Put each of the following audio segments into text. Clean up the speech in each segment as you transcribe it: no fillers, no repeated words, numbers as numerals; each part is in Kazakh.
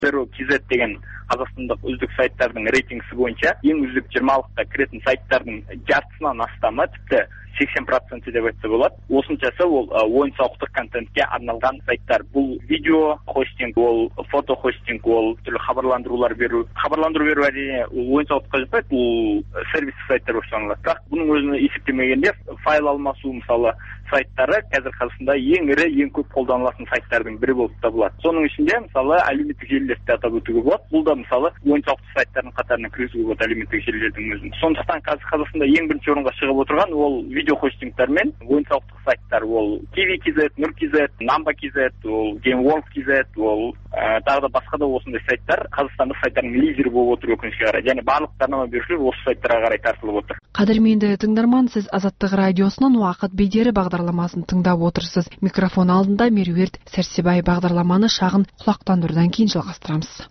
Zero.kz деген қазақстандық үздік сайттардың рейтингісі бойынша ең үздік 20-лыққа кіретін сайттардың жартысынан астамы, тіпті 80% деп айтса болады. Осыншасы ол ойын-сауықтық контентке арналған сайттар. Бұл видео хостинг, ол фото хостинг, ол түрлі хабарландырулар беру. Хабарландыру беру әрине ойын-сауықтыққа жатпайды, бұл сервистік сайттар болып саналады. Бірақ бұның өзіне есептемегенде файл алмасу мысалы сайттары қазір Қазақстанда ең ірі, ең көп қолданылатын сайттардың бірі болып табылады. Соның ішінде мысалы әлеуметтік желілерді атап өтуге болады. Бұл да мысалы ойын-сауықтық сайттардың қатарына кіргізуге болады әлеуметтік желілердің өзін. Сондықтан қазір Қазақстанда ең бірінші орынға шығып отырған ол видео хостингтар мен ойын-сауықтық сайттар. Ол TV.kz, Nur.kz, Namba.kz, ол GameWorld.kz, ол тағы да басқа да осындай сайттар қазақстандық сайттардың лидері болып отыр өкінішке қарай. Және барлық жарнама берушілер осы сайттарға қарай тартылып отыр. Қадірменді тыңдарман, сіз Азаттық радиосынан уақыт бедері бағдарламасын тыңдап отырсыз. Микрофон алдында Меруерт Сәрсебай. Бағдарламаны шағын құлақтандырудан кейін жалғастырамыз.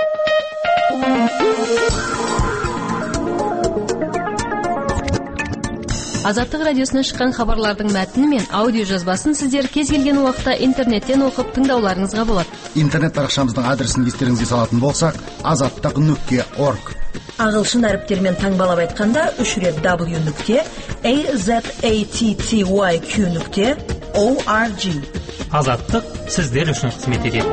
Азаттық радиосынан шыққан хабарлардың мәтіні мен аудио жазбасын сіздер кез келген уақытта интернеттен оқып тыңдауларыңызға болады. Интернет парақшамыздың адресін естеріңізге салатын болсақ, azаттық.org. Ағылшын әріптермен таңбалап айтқанда 3 рет w.azattyq.org. Азаттық сіздер үшін қызмет етеді.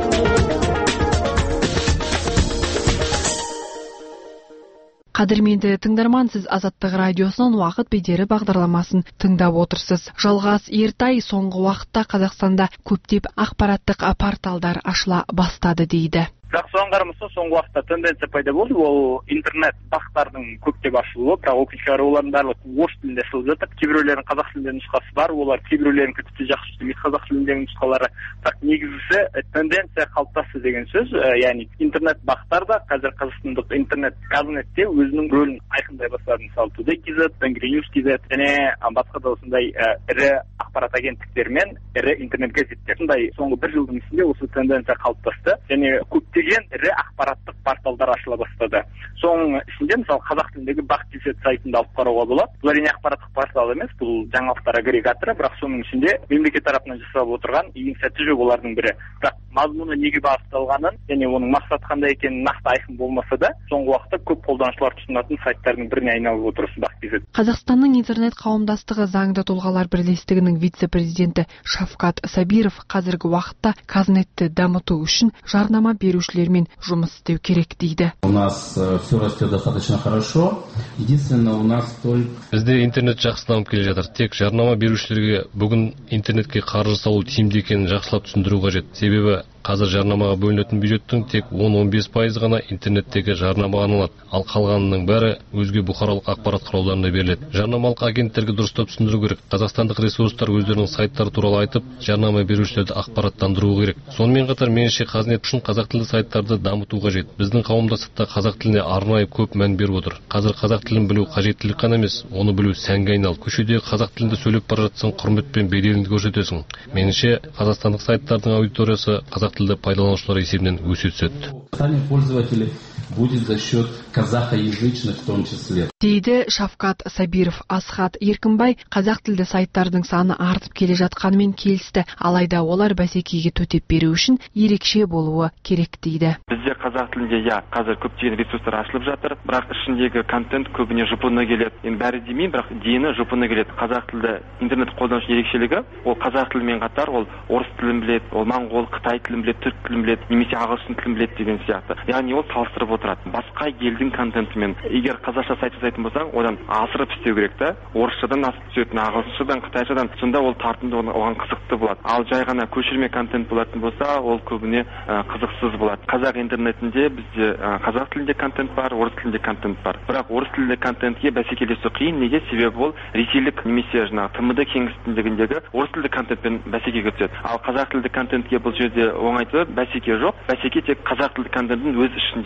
Қадірменді тыңдарман, сіз Азаттық радиосынан уақыт бедері бағдарламасын тыңдап отырсыз. Жалғас Ертай, соңғы уақытта Қазақстанда көптеп ақпараттық порталдар ашыла бастады дейді. Бірақ соған қарамастан соңғы уақытта тенденция пайда болды, ол интернет бақтардың көптеп ашылуы, бірақ өкінішке қарай олардың барлығы орыс тілінде ашылып жатыр. Кейбіреулерінің қазақ тілінде нұсқасы бар, олар кейбіреулерінің тіпті жақсы істемейді қазақ тіліндегі нұсқалары. Бірақ негізгісі тенденция қалыптасты деген сөз, яғни интернет бақтар да қазір қазақстандық интернет казнетте өзінің рөлін айқындай бастады. Мысалы Today.kz, Tengrinews.kz және басқа да осындай ірі ақпарат агенттіктер мен ірі интернет газеттер. Сондай соңғы бір жылдың ішінде осы тенденция қалыптасты және көптеген ірі ақпараттық порталдар ашыла бастады. Соның ішінде мысалы қазақ тіліндегі Бақ.kz сайтында алып қарауға болады. Бұл әрине ақпараттық портал емес, бұл жаңалықтар агрегаторы, бірақ соның ішінде мемлекет тарапынан жасалып отырған ең сәтті жобалардың бірі. Бірақ мазмұны неге бағытталғанын және оның мақсаты қандай екенін нақты айқын болмаса да, соңғы уақытта көп қолданушылар тұтынатын сайттардың біріне айналып отыр Бақ.kz. Қазақстанның интернет қауымдастығы заңды тұлғалар бірлестігінің вице-президенті Шавкат Сабиров қазіргі уақытта казнетті дамыту үшін жарнама берушілермен жұмыс істеу керек дейді. У нас все растет достаточно хорошо. Единственное, у нас только бізде интернет жақсы дамып келе жатыр. Тек жарнама берушілерге бүгін интернетке қаржы салу тиімді екенін жақсылап түсіндіру қажет. Себебі қазір жарнамаға бөлінетін бюджеттің тек 10-15% ғана интернеттегі жарнамаға арналады, ал қалғанының бәрі өзге бұқаралық ақпарат құралдарына беріледі. Жарнамалық агенттерге дұрыстап түсіндіру керек. Қазақстандық ресурстар өздерінің сайттары туралы айтып, жарнама берушілерді ақпараттандыру керек. Сонымен қатар меніңше қазнет үшін қазақ тілді сайттарды дамыту қажет. Біздің қауымдастықта қазақ тіліне арнайы көп мән беріп отыр. Қазір қазақ тілін білу қажеттілік қана емес, оны білу сәнге айналды. Көшеде қазақ тілінде сөйлеп бара жатсаң, құрмет пен беделіңді көрсетесің. Меніңше қазақстандық сайттардың аудиториясы қазақ тілді пайдаланушылар есебінен өсе түседі. сами пользователи будет за счет казахоязычных в том числе. Дейді Шавкат Сабиров. Асхат Еркінбай қазақ тілді сайттардың саны артып келе жатқанымен келісті, алайда олар бәсекеге төтеп беру үшін ерекше болуы керек дейді. Бізде қазақ тілінде қазір көптеген ресурстар ашылып жатыр, бірақ ішіндегі контент көбіне жұпыны келеді. Енді бәрі демеймін, бірақ дені жұпыны келеді. Қазақ тілді интернет қолданушы ерекшелігі, ол қазақ тілімен қатар ол орыс тілін біледі, ол моңғол, қытай тілін біледі, түрік тілін біледі, немесе ағылшын тілін біледі деген сияқты. Яғни ол салыстырып отырады басқа елдің контентімен. Егер қазақша сайт жасайтын болсаң, одан асырып істеу керек та. Орысшадан асып түсетін, ағылшыншадан, қытайшадан, сонда ол тартымды, оған қызықты болады. Ал жай ғана көшірме контент болатын болса, ол көбіне қызықсыз болады. Қазақ интернетінде бізде қазақ тілінде контент бар, орыс тілінде контент бар. Бірақ орыс тілінде контентке бәсекелесу қиын. Неге? Себебі ол ресейлік немесе ТМД кеңістігіндегі орыс тілді контентпен бәсекеге түседі. Ал қазақ тілді контентке бұл жерде оңайтылып бәсеке жоқ. Бәсеке тек қазақ тілді контенттің өз ішінде болады.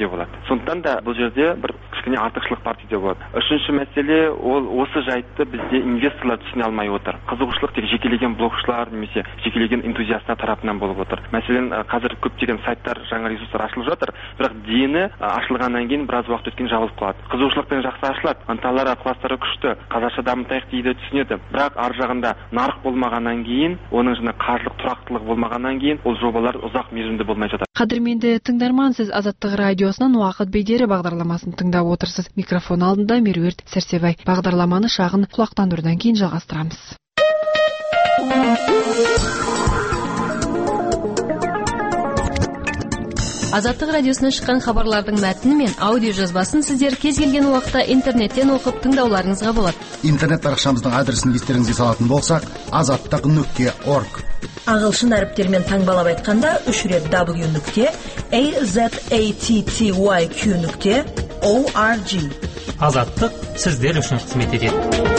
Сондықтан да бұл жерде бір кішкене артықшылық бар деуге болады. Үшінші мәселе ол осы жайтты бізде инвесторлар түсіне алмай отыр. Қызығушылық тек жекелеген блогшылар немесе жекелеген энтузиасттар тарапынан болып отыр. Мәселен, қазір көптеген сайттар, жаңа ресурстар ашылып жатыр, бірақ дені ашылғаннан кейін біраз уақыт өткен жабылып қалады. Қызығушылықпен жақсы ашылады, ынталары, ықыластары күшті, қазақша дамытайық дейді, түсінеді. Бірақ ар жағында нарық болмағаннан кейін, оның жаңа қаржылық тұрақтылық болмағаннан кейін, ол жобалар ұзақ мерзімді болмай жатады. Қадірменді тыңдарман, сіз Азаттық радиосынан Уақыт бедері бағдарламасын тыңдап отырсыз. Микрофон алдында Меруерт Сәрсебай. Бағдарламаны шағын құлақтандырудан кейін жалғастырамыз. Азаттық радиосынан шыққан хабарлардың мәтіні мен аудио жазбасын сіздер кез келген уақытта интернеттен оқып тыңдауларыңызға болады. Интернет парақшамыздың адресін естеріңізге салатын болсақ, azattiq.org. Ағылшын әріптермен таңбалап айтқанда www.azattyq.org. Азаттық сіздер үшін қызмет етеді.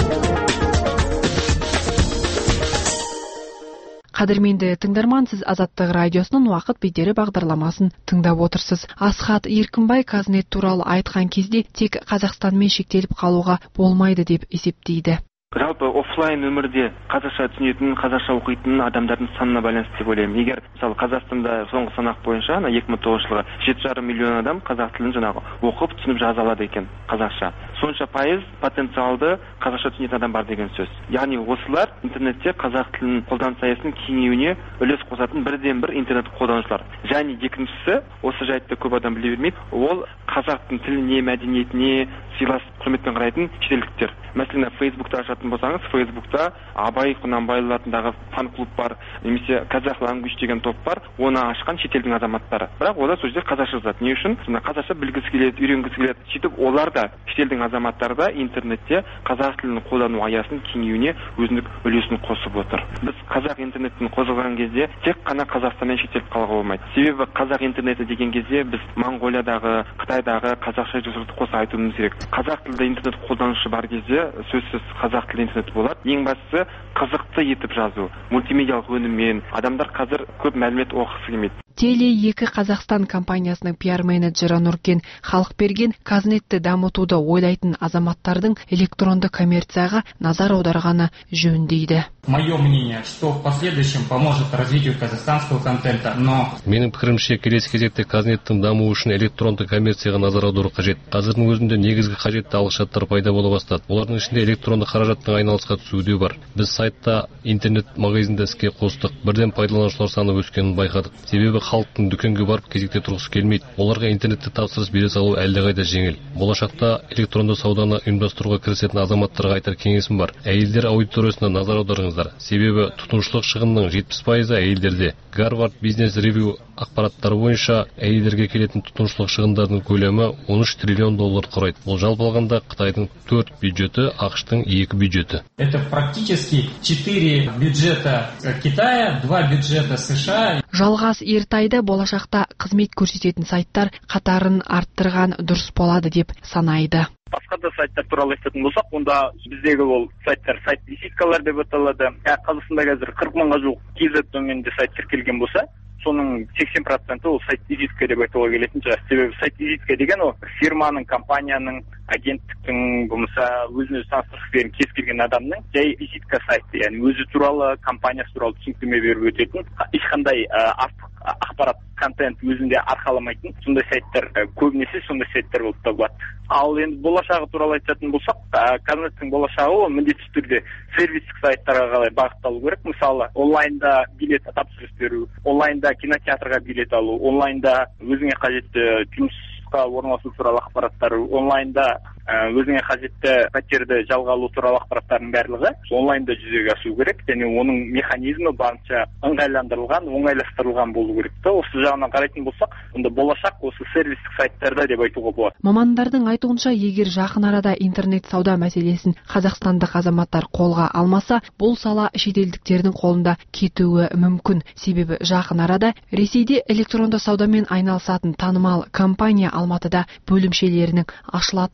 Қадірменді тыңдарман, сіз Азаттық радиосының Уақыт бедері бағдарламасын тыңдап отырсыз. Асхат Еркінбай Казнет туралы айтқан кезде тек Қазақстанмен шектеліп қалуға болмайды деп есептейді. Жалпы офлайн өмірде қазақша түсінетін, қазақша оқитын адамдардың санына байланысты деп ойлаймын. Егер мысалы Қазақстанда соңғы санақ бойынша 2009 жылғы 7,5 миллион адам қазақ тілін жаңағы оқып түсініп жаза алады екен қазақша. Сонша пайыз потенциалды қазақша түсінетін адам бар деген сөз. Яғни осылар интернетте қазақ тілін қолданыс аясының кеңеюіне үлес қосатын бірден бір интернет қолданушылар. Және екіншісі, осы жайтты көп адам біле бермейді, ол қазақтың тіліне, мәдениетіне сыйлас құрметпен қарайтын шетелдіктер. Мәселен, Фейсбукта ашатын болсаңыз, Фейсбукта Абай Құнанбайұлы атындағы фан-клуб бар, немесе Қазақ Language деген топ бар, оны ашқан шетелдің азаматтары. Бірақ олар сол жерде қазақша жазады. Не үшін? Қазақша білгісі келеді, үйренгісі келеді. Сөйтіп олар да шетелдің азаматтары да интернетте қазақ тілін қолдану аясының кеңеюіне өзіндік үлесін қосып отыр. Біз қазақ интернетін қозғаған кезде тек қана Қазақстанмен шектеліп қалуға болмайды. Себебі қазақ интернеті деген кезде біз Моңғолиядағы, Қытайдағы қазақша ресурсты қоса айтуымыз керек. Қазақ тілді интернет қолданушы бар кезде сөзсіз қазақ тілді интернет болады. Ең бастысы қызықты етіп жазу, мультимедиалық өніммен. Адамдар қазір көп мәлімет оқығысы келмейді. Теле2 Қазақстан компаниясының пиар-менеджері Нұркен Халықберген Казнетті дамытуды ойлайтын азаматтардың электронды коммерцияға назар аударғаны жөн дейді. Мое мнение, что в последующем поможет развитию казахстанского контента, но... Менің пікірімше, келесі кезекте Казнеттің дамуы үшін электронды коммерцияға назар аудару қажет. Қазірдің өзінде негізгі қажетті алғышарттар пайда бола бастады. Олардың ішінде электронды қаражаттың айналысқа түсуі бар. Біз сайтта интернет-магазинді іске қостық. Бірден пайдаланушылар саны өскенін байқадық. Себебі халықтың дүкенге барып кезекте тұрғысы келмейді. Оларға интернетте тапсырыс бере салу әлдеқайда жеңіл. Болашақта электронды сауданы ұйымдастыруға кірісетін азаматтарға айтар кеңесім бар. Әйелдер аудиториясына назар аударыңыздар. Себебі тұтынушылық шығынның 70% әйелдерде. Гарвард Бизнес Ревью ақпараттары бойынша әйелдерге келетін тұтынушылық шығындардың көлемі 13 триллион доллар құрайды. Ол жалпы алғанда Қытайдың 4 бюджеті, ақш-тың 2 бюджеті. Это практически 4 бюджета Китая, 2 бюджета США. Жалғас Ертайды болашақта қызмет көрсететін сайттар қатарын арттырған дұрыс болады деп санайды. Басқа да сайттар туралы айтатын болсақ, онда біздегі ол сайттар сайт-визиткалар деп аталады. Қазақстанда қазір 40 мыңға жуық KZ доменде сайт тіркелген болса, соның 80% ол сайт-визитка деп айтуға келетін шығар. Себебі сайт-визитка деген ол фирманың, компанияның, агенттіктің, болмаса өзін-өзі таныстырғысы келген кез келген адамның жай визитка сайты, яғни өзі туралы, компаниясы туралы түсініктеме беріп өтетін, ешқандай артық ақпарат, контент өзінде арқаламайтын сондай сайттар, көбінесе сондай сайттар болып табылады. Ал енді болашағы туралы айтатын болсақ, Казнеттің болашағы ол міндетті түрде сервистік сайттарға қалай бағытталу керек. Мысалы, онлайнда билет тапсырыс беру, онлайнда кинотеатрға билет алу, онлайнда өзіңе қажетті жұмысқа орналасу туралы ақпараттар, онлайнда өзіңе қажетті пәтерді жалға алу туралы ақпараттардың барлығы онлайнда жүзеге асу керек, және оның механизмі барынша ыңғайландырылған, оңайластырылған болу керек. Осы жағынан қарайтын болсақ, онда болашақ осы сервистік сайттарда деп айтуға болады. Мамандардың айтуынша, егер жақын арада интернет сауда мәселесін қазақстандық азаматтар қолға алмаса, бұл сала шетелдіктердің қолында кетуі мүмкін. Себебі жақын арада Ресейде электронды саудамен айналысатын танымал компания Алматыда бөлімшелерінің ашылатын туралы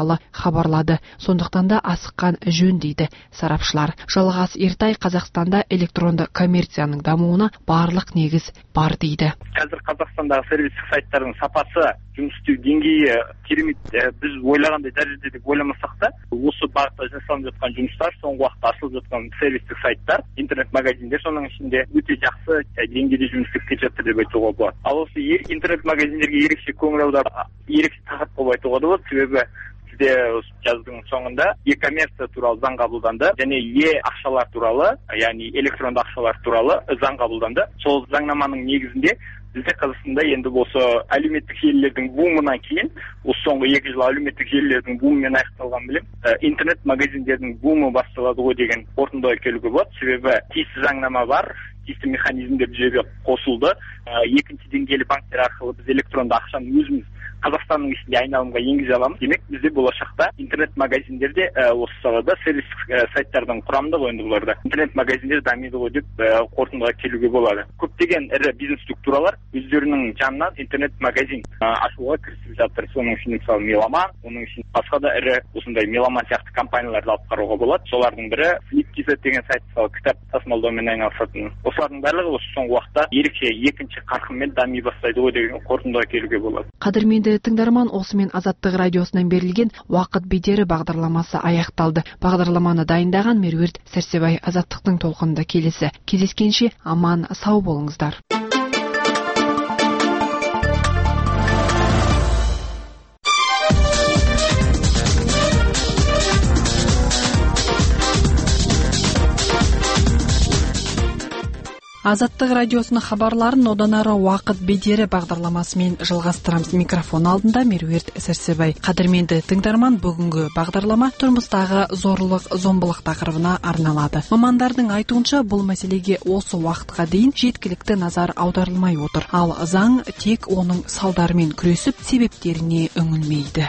туралы хабарлады. Сондықтан да асыққан жөн дейді сарапшылар. Жалғас Ертай Қазақстанда электронды коммерцияның дамуына барлық негіз бар дейді. Қазір Қазақстандағы сервистік сайттардың сапасы, жұмыс істеу деңгейі керемет, біз ойлағандай дәрежеде деп ойламасақ та, осы бағытта жасалып жатқан жұмыстар, соңғы уақытта ашылып жатқан сервистік сайттар, интернет-магазиндер соның ішінде өте жақсы деңгейде жұмыс істеп келе жатыр деп айтуға болады. Ал осы интернет-магазиндерге ерекше көңіл аударып, ерекше тақырып болып айтуға болады, себебі бізде жаздың соңында e-коммерция туралы заң қабылданды және ақшалар туралы, яғни электронды ақшалар туралы заң қабылданды. Сол заңнаманың негізінде бізде Қазақстанда енді осы әлеуметтік желілердің бумынан кейін, осы соңғы 2 жыл әлеуметтік желілердің бумымен аяқталған білем, интернет-магазиндердің бумы басталады ғой деген қорытындыға келуге болады. Себебі тиісті заңнама бар, тиісті механизмдер жүйеге қосылды. Екінші деңгейлі банктер арқылы біз электронды ақшаны өзіміз Қазақстанның ішінде айналымға енгізе аламыз. Демек, бізде болашақта интернет-магазиндерде осы салада сервистік сайттардың құрамында ғой енді бұларда. Интернет-магазиндер дамиды ғой деп қорытындыға келуге болады. Көптеген ірі бизнес структуралар өздерінің жанынан интернет-магазин ашуға кірісіп жатыр. Соның ішінде мысалы Меломан, оның ішінде басқа да ірі осындай Меломан сияқты компанияларды алып қарауға болады. Солардың бірі Flip.kz деген сайт, мысалы кітап тасымалдаумен айналысатын. Осылардың барлығы осы соңғы уақытта ерекше екінші қарқынмен дами бастайды ғой деген қорытындыға келуге болады. Қадірменді тыңдарман, осымен Азаттық радиосынан берілген уақыт бедері бағдарламасы аяқталды. Бағдарламаны дайындаған Меруерт Сәрсебай. Азаттықтың толқынында келесі кездескенше аман сау болыңыздар. Азаттық радиосының хабарларын одан ары уақыт бедері бағдарламасымен жалғастырамыз. Микрофон алдында Меруерт Сәрсебай. Қадірменді тыңдарман, бүгінгі бағдарлама тұрмыстағы зорлық-зомбылық тақырыбына арналады. Мамандардың айтуынша, бұл мәселеге осы уақытқа дейін жеткілікті назар аударылмай отыр. Ал заң тек оның салдарымен күресіп, себептеріне үңілмейді.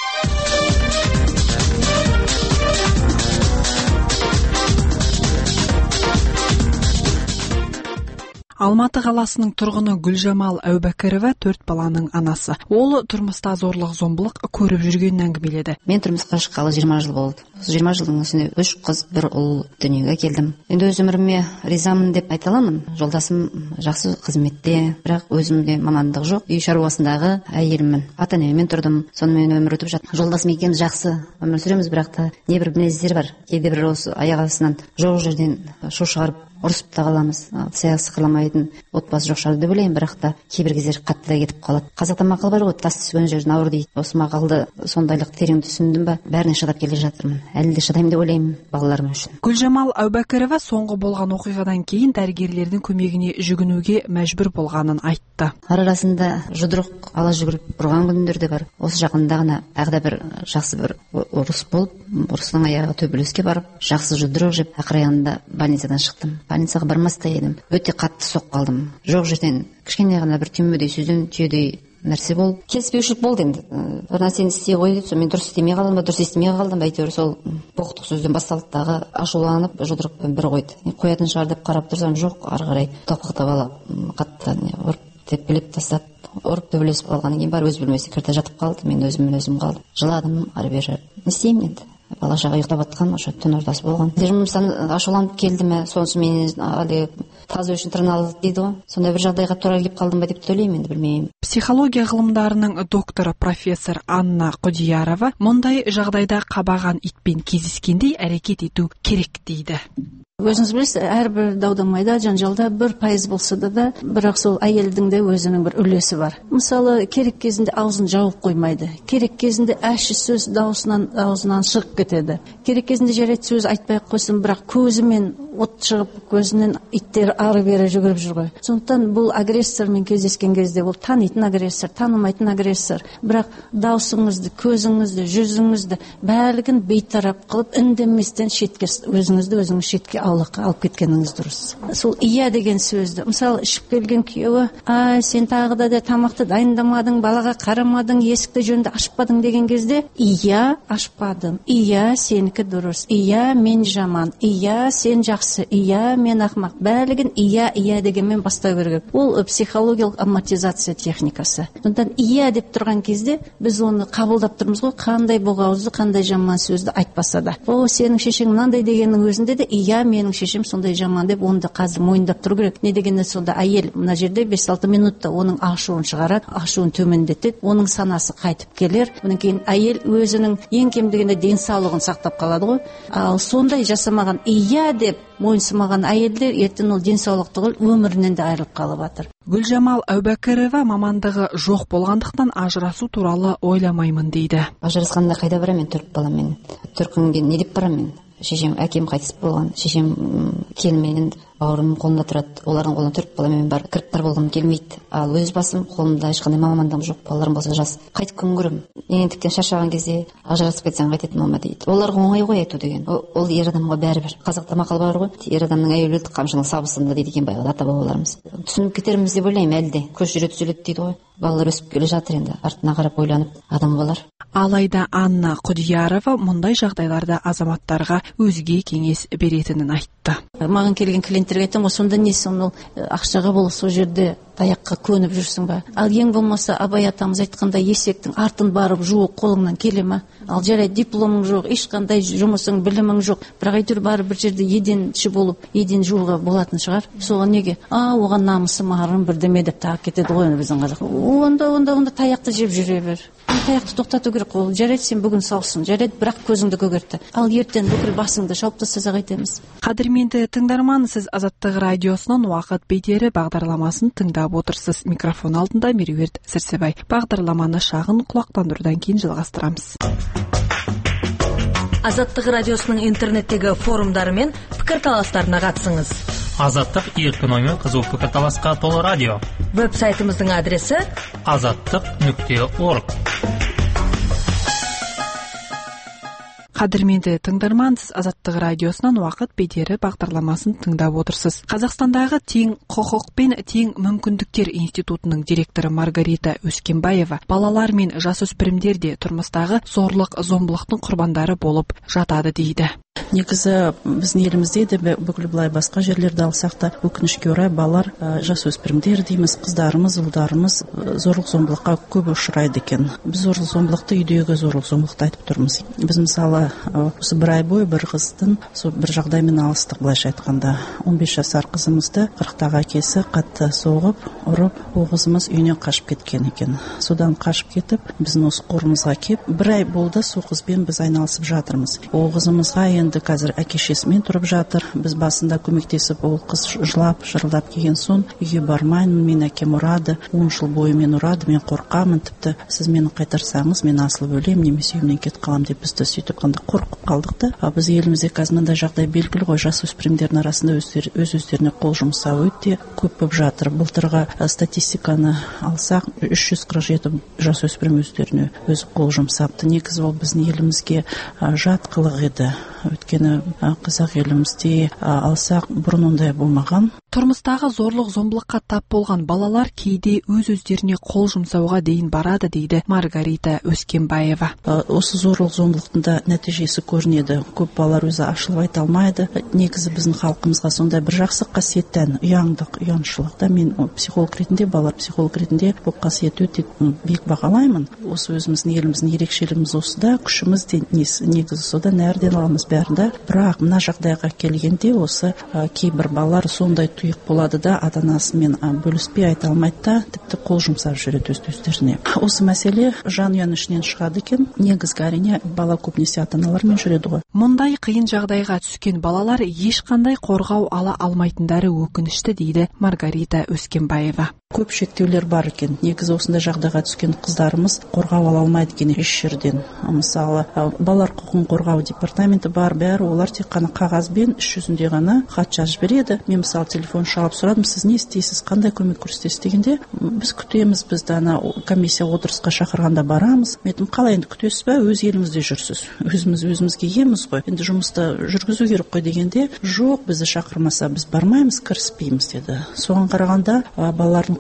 Алматы қаласының тұрғыны Гүлжамал Әубәкірова 4 баланың анасы. Ол тұрмыста зорлық-зомбылық көріп жүргенін әңгімеледі. Мен тұрмысқа шыққалы 20 жыл болды. 20 жылдың ішінде 3 қыз, 1 ұл дүниеге келдім. Енді өз өміріме ризамын деп айта аламын. Жолдасым жақсы қызметте, бірақ өзімде мамандық жоқ. Үй шаруасындағы әйеліммін. Ата-енеммен тұрдым. Сонымен өмір өтіп жатыр. Жолдасым екен жақсы өмір сүреміз, бірақ та небір мінездер бар. Кейде бір осы аяқ астынан жоқ жерден шу шығарып ұрысып та қаламыз. Сая сықыламайтын отбасы жоқ шығар деп ойлаймын, бірақ та кейбір кездер қатты да кетіп қалады. Қазақта мақал бар ғой, тас түскен жерден ауыр дейді. Осы мақалды сондайлық терең түсіндім ба, бәріне шыдап келе жатырмын. Әлі де шыдаймын деп ойлаймын балаларым үшін. Гүлжамал Әубәкірова соңғы болған оқиғадан кейін дәрігерлердің көмегіне жүгінуге мәжбүр болғанын айтты. Арасында жұдырық ала жүгіріп ұрған күндер де бар. Осы жақында ғана тағы да бір жақсы бір ұрыс болып, ұрыстың аяғы төбелеске барып, жақсы жұдырық жеп, ақырында больницадан шықтым. Больницаға бармаста едім. Өте қатты соққы алдым. Жоқ жерден кішкене ғана бір түймедей сөзден түйедей нәрсе болып, келіспеушілік болды енді. Бір нәрсені істей қой деп, мен дұрыс істемей қалдым ба, дұрыс естімей қалдым ба, әйтеуір сол боқтық сөзден басталды, дағы ашуланып жұдырықпен бір қойды. Қоятын шығар деп қарап тұрсам, жоқ, ары қарай тоқтықтап алып қатты ұрып тепкілеп тастады. Ұрып төбелесіп қалғаннан кейін бар өз бөлмесіне кірді жатып қалды. Мен өзіммен өзім қалдым. Жыладым, ары бері. Не істеймін енді? Бала шаға ұйықтап жатқан, ошо түн ортасы болған. Жұмыстан ашуланып келдім, сонысы мен таза үшін тырналды дейді ғой. Сондай бір жағдайға тура келіп қалдым ба деп ойлаймын, енді білмеймін. Психология ғылымдарының докторы профессор Анна Құдиярова мұндай жағдайда қабаған итпен кездескендей әрекет ету керек дейді. Өзіңіз білесіз, әрбір дау-дамайда, жанжалда 1% болса да, бірақ сол әйелдің де өзінің бір үлесі бар. Мысалы, керек кезінде аузын жауып қоймайды. Керек кезінде әші сөз аузынан шығып кетеді. Керек кезінде жарайды сөз айтпай қойсын, бірақ көзімен от шығып, көзінен иттер ары-бері жүгіріп жүр ғой. Сондықтан бұл агрессормен кездескен кезде, ол танитын агрессор, танымайтын агрессор. Бірақ даусыңызды, көзіңізді, жүзіңізді бәрін бейтарап қылып, үндеместен шетке, өзіңіз шетке алып кеткеніңіз дұрыс. Сол ия деген сөзді, мысалы, ішіп келген күйеуі, сен тағы да тамақты дайындамадың, балаға қарамадың, есікті жөнді ашпадың деген кезде, ия, ашпадым, ия, сенікі дұрыс, ия, мен жаман, ия, сен жақсы, ия, мен ақмақ. Бәлігі екен, иә дегенмен бастау керек. Ол психологиялық амортизация техникасы. Сондықтан иә деп тұрған кезде біз оны қабылдап тұрмыз ғой, қандай боғауызды, қандай жаман сөзді айтпаса да. О, сенің шешең мынандай дегеннің өзінде де иә, менің шешем сондай жаман деп оны да қазір мойындап тұру керек. Не дегенде сонда әйел мына жерде 5-6 минутта оның ашуын шығарады, ашуын төмендетеді, оның санасы қайтып келер. Одан кейін әйел өзінің ең кем дегенде денсаулығын сақтап қалады ғой. Ал сондай жасамаған иә деп мойынсымаған әйелдер ертең ол денсаулық түгіл өмірінен де айырылып қалып жатыр. Гүлжамал Әубәкірова мамандығы жоқ болғандықтан ажырасу туралы ойламаймын дейді. Ажырасқанда қайда барамын, мен 4 баламмен. 4 күнге не деп барамын? Шешем, әкем қайтыс болған. Шешем келмеген, бауырым қолында тұрады. Олардың қолына 4 баламен бар. Кіріп бар болғым келмейді. Ал өз басым қолымда ешқандай мамандығым жоқ. Балаларым болса жас. Қайтып күн көрем. Еңтіктен шаршаған кезде ажырасып кетсең қайтеді мама дейді. Оларға оңай ғой айту деген. Ол ер адамға бәрібір. Қазақта мақал бар ғой. Ер адамның әйелі өлді, қамшының сабысында дейді екен баяғы ата бабаларымыз. Түсініп кетерміз деп ойлаймын әлде. Көз жүре түзеледі дейді ғой. Балалар өсіп келе жатыр енді, артына қарап ойланып адам болар. Алайда Анна Құдиярова мұндай жағдайларда азаматтарға өзге кеңес беретінін айтты. Маған келген клиенттерге айтамын, сонда не сен ақшаға бол сол жерде таяққа көніп жүрсің ба? Ал ең болмаса Абай атамыз айтқандай есектің артын барып жуу қолыңнан келе ма? Ал жарайды, дипломың жоқ, ешқандай жұмысың, білімің жоқ, бірақ әйтеуір барып бір жерде еденші болып, еден жууға болатын шығар. Соған неге? Оған намысы мағрым бірдеме деп тағып кетеді ғой біздің қазақ. Онда таяқты жеп жүре бер. Таяқты тоқтату керек. Ол жарайды, сен бүгін саусың, жарайды, бірақ көзіңді көгертті. Ал ертең бүкіл басыңды шауып тастасақ айтамыз. Қадірменді тыңдарман, сіз Азаттық радиосынан уақыт бедері бағдарламасын тыңдап отырсыз. Микрофон алдында Меруерт Сәрсебай. Бағдарламаны шағын құлақтандырудан кейін жалғастырамыз. Азаттық радиосының интернеттегі форумдары мен пікірталастарына қатысыңыз. Азаттық еркін оймен қызу пікірталасқа толы радио. Веб-сайтымыздың адресі azattiq.org. Қадірменді тыңдарман, сіз Азаттық радиосынан уақыт бедері бағдарламасын тыңдап отырсыз. Қазақстандағы тең құқық пен тең мүмкіндіктер институтының директоры Маргарита Өскенбаева балалар мен жасөспірімдер де тұрмыстағы зорлық-зомбылықтың құрбандары болып жатады дейді. Негізі біздің елімізде де бүкіл былай басқа жерлерді алсақ та өкінішке орай балалар, жасөспірімдер дейміз, қыздарымыз, ұлдарымыз зорлық-зомбылыққа көп ұшырайды екен. Біз зорлық-зомбылықты үйдегі зорлық-зомбылықты айтып тұрмыз. Біз мысалы осы бір ай бойы бір қыздың бір жағдаймен алыстық, былайша айтқанда 15 жасар қызымызды 40-тағы әкесі қатты соғып, ұрып, ол қызымыз үйінен қашып кеткен екен. Содан қашып кетіп, біздің осы қорымызға кеп, бір ай болды сол қызбен біз айналысып жатырмыз. Ол қызымызға енді қазір әке-шесімен тұрып жатыр. Біз басында көмектесіп, ол қыз жылап, жырылдап келген соң, үйге бармаймын, мен әкем ұрады, 10 жыл бойы мен ұрады, мен қорқамын, тіпті сіз мені қайтарсаңыз, мен асылып өлем, немесе үйімнен кетіп қалам деп бізді сөйтіп қорқып қалдық та. Біз елімізде қазір мынандай жағдай белгілі ғой, жасөспірімдердің арасында өз-өздеріне қол жұмсау өте көп болып жатыр. Былтырғы статистиканы алсақ, 347 жасөспірім өздеріне өзі қол жұмсапты. Негізі ол біздің елімізге жат қылық еді. Өйткені қазақ елімізде алсақ бұрын ондай болмаған. Тұрмыстағы зорлық-зомбылыққа тап болған балалар кейде өз-өздеріне қол жұмсауға дейін барады дейді Маргарита Өскенбаева. Осы зорлық-зомбылықтың да нәтижесі көрінеді. Көп балалар өзі ашылып айта алмайды. Негізі біздің халқымызға сондай бір жақсы қасиет тән, ұяңдық, ұяншылық. Мен психолог ретінде, балалар психолог ретінде бұл қасиетті өте биік бағалаймын. Осы өзіміздің еліміздің ерекшелігіміз осыда, күшіміз де негізі содан әрден аламыз бәрінде. Бірақ мына жағдайға келгенде осы кейбір балалар сондай тұйық болады да, ата-анасымен бөліспей айта алмайды да, тіпті қол жұмсап жүреді өз-өздеріне. Осы мәселе жанұяның ішінен шығады екен. Негізгі әрине бала көбінесе ата-аналармен жүреді ғой. Мұндай қиын жағдайға түскен балалар ешқандай қорғау ала алмайтындары өкінішті дейді Маргарита Өскенбаева. Көп шектеулер бар екен. Негізі осындай жағдайға түскен қыздарымыз қорғау ала алмайды екен еш жерден. Мысалы, балалар құқығын қорғау департаменті бар, бәрі олар тек қана қағазбен іс жүзінде ғана хат жазып береді. Мен мысалы телефон шалып сұрадым, сіз не істейсіз, қандай көмек көрсетесіз дегенде, біз күтеміз, бізді комиссия отырысқа шақырғанда барамыз. Мен айтым, қалай енді күтесіз бе, өз еліңізде жүрсіз, өзімізге еміз ғой, енді жұмысты жүргізу керек қой дегенде, жоқ, бізді шақырмаса біз бармаймыз, кіріспейміз деді. Соған қарағанда балалардың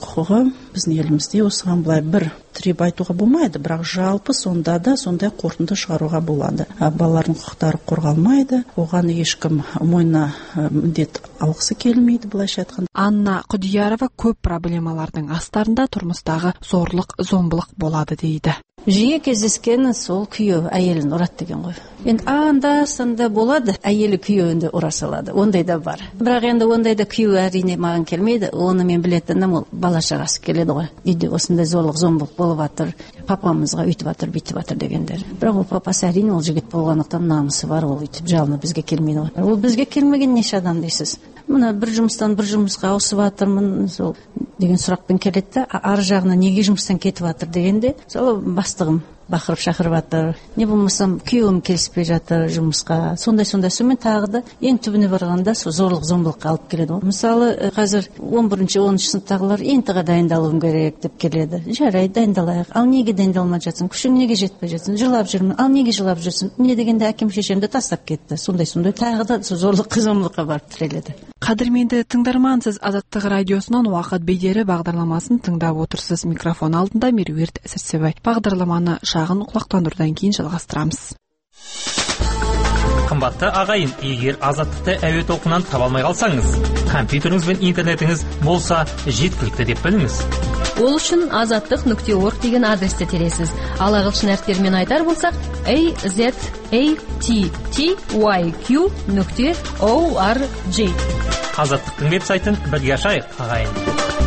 құқығы біздің елімізде осыған былай бір тіреп айтуға болмайды, бірақ жалпы сонда да сондай қорытынды шығаруға болады. Балалардың құқықтары қорғалмайды, оған ешкім мойнына міндет алғысы келмейді, былайша айтқанда. Анна Құдиярова көп проблемалардың астарында тұрмыстағы зорлық, зомбылық болады дейді. Жиі кездескен сол күйеу әйелін ұрады деген ғой. Енді анда-санда болады, әйелі күйеуінде ұра салады. Ондай да бар. Бірақ енді ондай да күйеу әрине маған келмейді. Оны мен білетінім ол бала шағасы келеді ғой. Үйде осындай зорлық, зомбылық болып жатыр, папамызға үйтіп жатыр, бүйтіп жатыр дегендер. Бірақ ол папасы әрине ол жігіт болғандықтан намысы бар, ол үйтіп жалынып бізге келмейді ғой. Ол бізге келмеген неше адам дейсіз? Мына бір жұмыстан бір жұмысқа ауысып жатырмын сол деген сұрақпен келеді, ар жағына неге жұмыстан кетіп жатыр дегенде, сол бастығым бақырып шақырып жатыр, не болмасам күйеуім келіспей жатыр жұмысқа, сондай сонымен тағы да ең түбіне барғанда сол зорлық зомбылыққа алып келеді ғой. Мысалы қазір 11-10 сыныптағылар ентіға дайындалуым керек деп келеді. Жарайды, дайындалайық. Ал неге дайындалмай жатсың? Күшің неге жетпей жатсың? Жылап жүрмін. Ал неге жылап жүрсің? Не дегенде әкем шешемді тастап кетті. Сондай тағы да зорлық зомбылыққа барып тіреледі. Қадірменді тыңдарман, сіз Азаттық радиосынан уақыт бедері бағдарламасын тыңдап отырсыз. Микрофон алдында Меруерт Сәрсебай. Бағдарламаны шағын құлақтандырудан кейін жалғастырамыз. Қымбатты ағайын, егер Азаттықты әуе толқынынан таба алмай қалсаңыз, компьютеріңіз бен интернетіңіз болса жеткілікті деп біліңіз. Ол үшін azatliq.org деген адресті тересіз. Ал ағылшын әріптерімен айтар болсақ, azattyq.org. Азаттықтың веб-сайтын бірге ашайық, ағайын.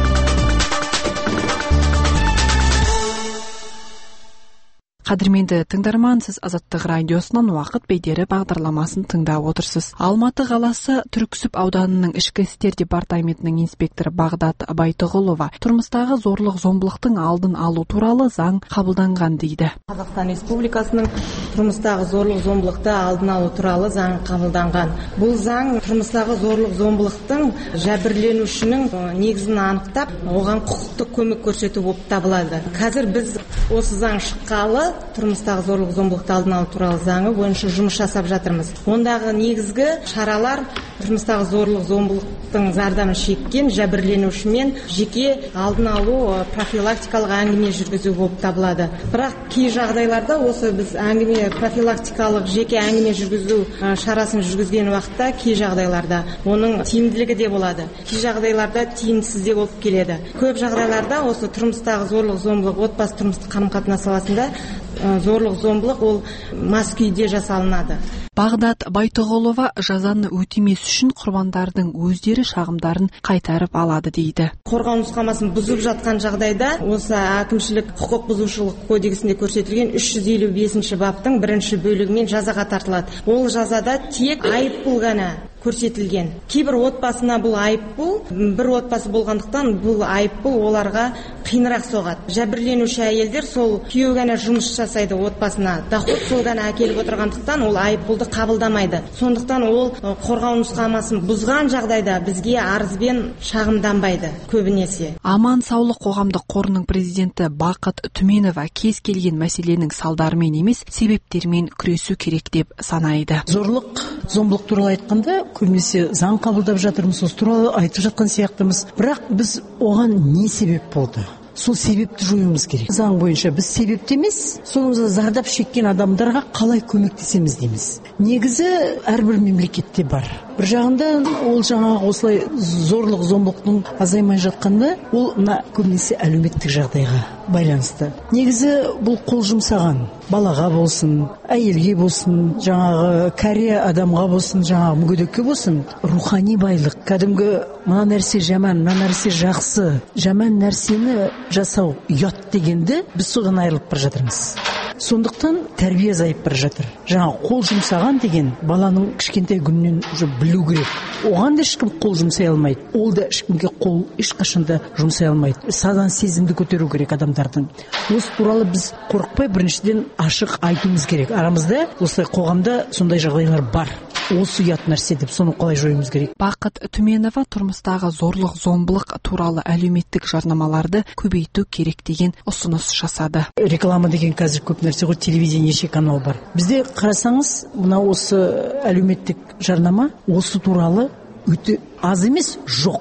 Қадірменді тыңдарман, сіз Азаттық радиосынан уақыт бедері бағдарламасын тыңдап отырсыз. Алматы қаласы Түрксіб ауданының ішкі істер департаментінің инспекторы Бағдат Байтығұлова тұрмыстағы зорлық зомбылықтың алдын алу туралы заң қабылданған дейді. Қазақстан Республикасының тұрмыстағы зорлық зомбылықты алдын алу туралы заң қабылданған. Бұл заң тұрмыстағы зорлық зомбылықтың жәбірленушінің негізін анықтап, оған құқықтық көмек көрсету болып табылады. Қазір біз осы заң шыққалы тұрмыстағы зорлық зомбылықты алдын алу туралы заңы бойынша жұмыс жасап жатырмыз. Ондағы негізгі шаралар тұрмыстағы зорлық зомбылықтың зардабын шеккен жәбірленушімен жеке алдын алу профилактикалық әңгіме жүргізу болып табылады. Бірақ кей жағдайларда осы біз профилактикалық жеке әңгіме жүргізу шарасын жүргізген уақытта кей жағдайларда оның тиімділігі де болады. Кей жағдайларда тиімсіз де болып келеді. Көп жағдайларда осы тұрмыстағы зорлық зомбылық, отбасы тұрмыстық қарым-қатынас саласында зорлық зомбылық ол мас күйде жасалынады. Бағдат Байтығұлова жазаны өтемес үшін құрбандардың өздері шағымдарын қайтарып алады дейді. Қорғау нұсқамасын бұзып жатқан жағдайда осы әкімшілік құқық бұзушылық кодексінде көрсетілген 355 баптың 1 бөлігімен жазаға тартылады. Ол жазада тек айыппұл ғана көрсетілген. Кейбір отбасына бұл айыппұл, бір отбасы болғандықтан бұл айыппұл оларға қиынырақ соғады. Жәбірленуші әйелдер сол күйеу ғана жұмыс жасайды отбасына, доход сол ғана әкеліп отырғандықтан ол айыппұлды қабылдамайды. Сондықтан ол қорғау нұсқамасын бұзған жағдайда бізге арызбен шағымданбайды көбінесе. Аман саулық қоғамдық қорының президенті Бақыт Түменова кез келген мәселенің салдарымен емес, себептермен күресу керек деп санайды. Зорлық, зомбылық туралы айтқанда көбінесе заң қабылдап жатырмыз, осы туралы айтып жатқан сияқтымыз. Бірақ біз оған не себеп болды? Сол себепті жоюымыз керек. Заң бойынша біз себепті емес, соңымызда зардап шеккен адамдарға қалай көмектесеміз дейміз. Негізі әрбір мемлекетте бар. Бір жағында ол жаңағы осылай зорлық зомбылықтың азаймай жатқанда, ол көбінесе әлеуметтік жағдайға байланысты. Негізі бұл қол жұмсаған балаға болсын, әйелге болсын, жаңағы кәрия адамға болсын, жаңағы мүгедекке болсын, рухани байлық, кәдімгі мына нәрсе жаман, мына нәрсе жақсы, жаман нәрсені жасау ұят дегенді біз содан айырылып бара жатырмыз. Сондықтан тәрбие азайып бара жатыр. Жаңа қол жұмсаған деген баланың кішкентай күнінен уже білу керек. Оған да ешкім қол жұмсай алмайды. Ол да ешкімге қол ешқашанда жұмсай алмайды. Садан сезімді көтеру керек адамдардың. Осы туралы біз қорықпай біріншіден ашық айтуымыз керек. Арамызда осылай қоғамда сондай жағдайлар бар. Осы ұят нәрсе деп соны қалай жоюымыз керек. Бақыт Түменова тұрмыстағы зорлық зомбылық туралы әлеуметтік жарнамаларды көбейту керек деген ұсыныс жасады. Реклама деген қазір көп нәрсе ғой, телевидение неше канал бар. Бізде қарасаңыз, мына осы әлеуметтік жарнама осы туралы өте аз емес, жоқ.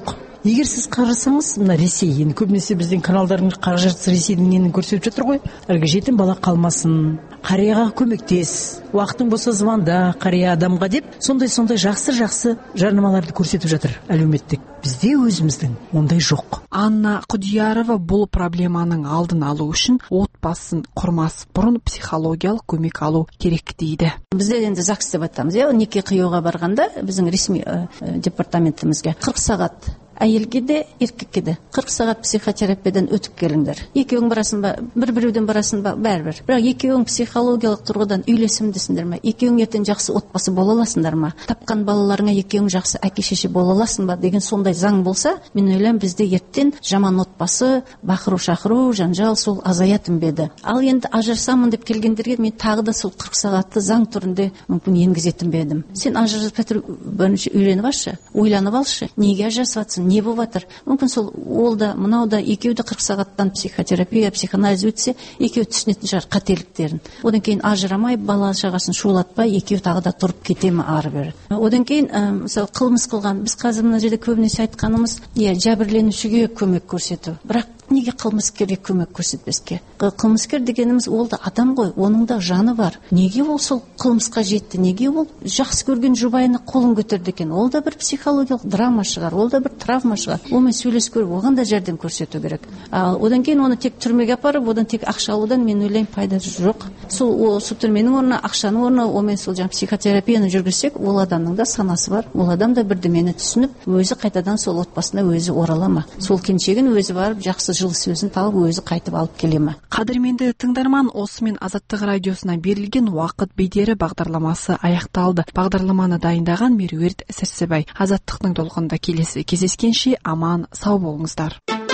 егер сіз қарасаңыз, мына Ресей, енді көбінесе біздің каналдардың қара жартысы Ресейдің нені көрсетіп жатыр ғой, әлгі жетім бала қалмасын, қарияға көмектес, уақытың болса звонда қария адамға деп, сондай жақсы жарнамаларды көрсетіп жатыр әлеуметтік. Бізде өзіміздің ондай жоқ. Анна Құдиярова бұл проблеманың алдын алу үшін отбасын құрмас бұрын психологиялық көмек алу керек дейді. Бізде енді ЗАГС деп айтамыз, неке қиюға барғанда біздің ресми департаментімізге 40 сағат әйелге де, еркекке де 40 сағат психотерапиядан өтіп келіңдер. Екеуің барасың ба, біреуден барасың ба, бәрібір. Бірақ екеуің психологиялық тұрғыдан үйлесімдесіңдер ме? Екеуің ертең жақсы отбасы бола аласыңдар ма? Тапқан балаларыңа екеуің жақсы әке-шеше бола аласың ба деген сондай заң болса, мен ойлаймын бізде ертең жаман отбасы, бақыру шақыру, жанжал сол азаятын беді. Ал енді ажырасамын деп келгендерге мен тағы да сол 40 сағатты заң түрінде мүмкін енгізетін бедім. Сен ажырасып бірінші үйленіп алшы, ойланып алшы, неге ажырасып жатсың? Не болып жатыр? Мүмкін сол ол да, мынау да екеуі де 40 сағаттан психотерапия, психоанализ өтсе, екеуі түсінетін шығар қателіктерін. Одан кейін ажырамай, бала шағасын шулатпай, екеуі тағы да тұрып кете ме ары бері. Одан кейін мысалы қылмыс қылған, біз қазір мына жерде көбінесе айтқанымыз, жәбірленушіге көмек көрсету. Бірақ неге қылмыскерге көмек көрсетпеске? Қылмыскер дегеніміз ол да адам ғой, оның да жаны бар. Неге ол сол қылмысқа жетті? Неге ол жақсы көрген жұбайына қолын көтерді екен? Ол да бір психологиялық драма шығар, ол да бір травма шығар. Онымен сөйлесіп көріп, оған да жәрдем көрсету керек. Ал одан кейін оны тек түрмеге апарып, одан тек ақша алудан мен ойлаймын пайда жоқ. Сол түрменің орнына, ақшаның орнына, онымен сол психотерапияны жүргізсек, ол адамның да санасы бар. Ол адам да бірдемені түсініп, өзі қайтадан сол отбасына өзі орала ма? Сол келіншегін өзі барып жақсы жылы сөзін тауып өзі қайтып алып келе ме? Қадірменді тыңдарман, осымен Азаттық радиосына берілген уақыт бедері бағдарламасы аяқталды. Бағдарламаны дайындаған Меруерт Сәрсебай. Азаттықтың толқынында келесі кездескенше аман сау болыңыздар.